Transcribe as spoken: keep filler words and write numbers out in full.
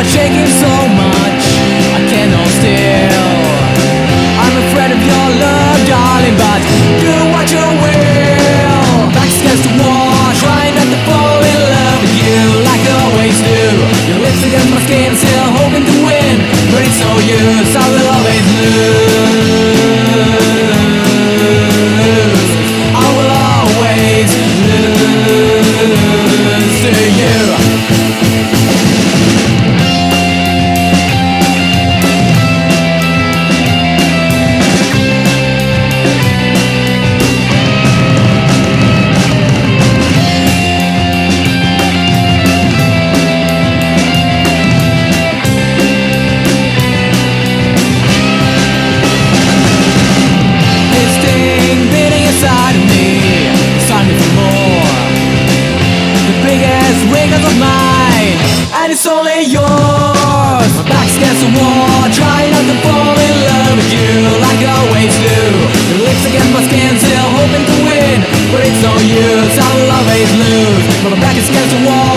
shaking so much I cannot still. I'm afraid of your love, darling, but do what you will. Backs against the wall, trying not to fall in love with you like I always do. Your lips against my skin, still hoping to win, but it's no use, I will always lose. I will always lose to you. And it's only yours. My back's against the wall, trying not to fall in love with you like I always do. Your lips against my skin, still hoping to win, but it's no use, I will always lose. My back is against the wall,